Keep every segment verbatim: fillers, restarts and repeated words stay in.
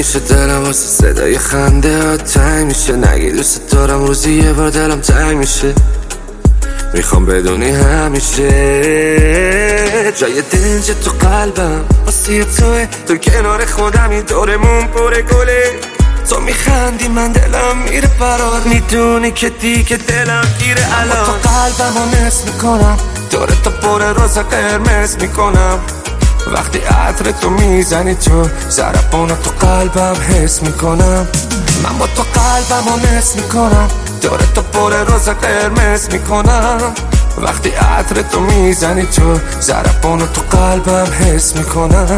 میشه دلم واسه صدای خنده ها تنگ میشه. نگی دوست دارم روزی یه بار دلم تنگ میشه. میخوام بدونی همیشه جای دنج تو قلبم واسه توه. تو کنار خودمی دورمون پر گله. تو میخندی من دلم میره فرار. میدونی که دیگه دلم گیره الان. تو قلبمو نصف میکنم دور تو پر روز قرمز میکنم. وقتی عطر تو میزنی تو ضربانو تو قلبم حس میکنم. من با تو قلبمو نصف میکنم دور تو پر روز قرمز میکنم. وقتی عطر تو میزنی تو ضربانو تو قلبم حس میکنم.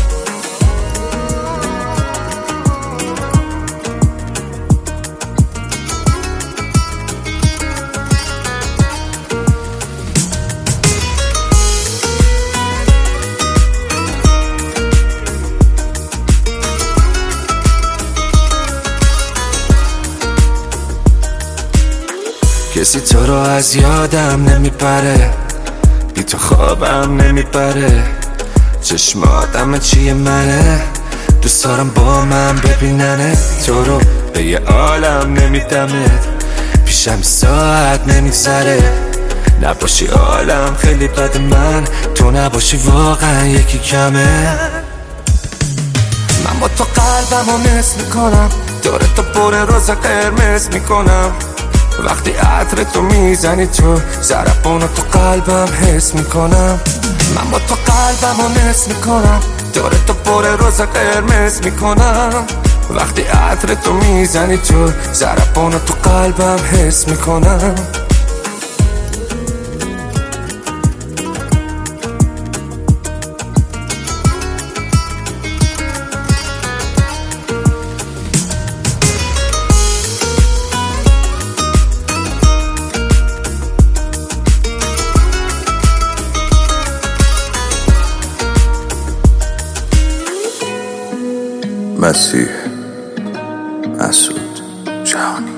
کسی تو رو از یادم نمیپره. بی تو خوابم نمیپره. چشماتم چیه منه. دوست دارم با من ببیننه. تو رو به یه عالم نمیدمت. پیشم ساعت نمیگذره. نباشی عالم خیلی بد من. تو نباشی واقعا یکی کمه. من با تو قلبمو نصف میکنم دور تو پر روز قرمز میکنم. وقتی عطر تو میزنی تو ضربانو تو قلبم حس میکنم. من با تو قلبمو نصف میکنم دور تو پر روز قرمز میکنم. وقتی عطر تو میزنی تو ضربانو تو قلبم حس میکنم. مسیح مسعود جهانی.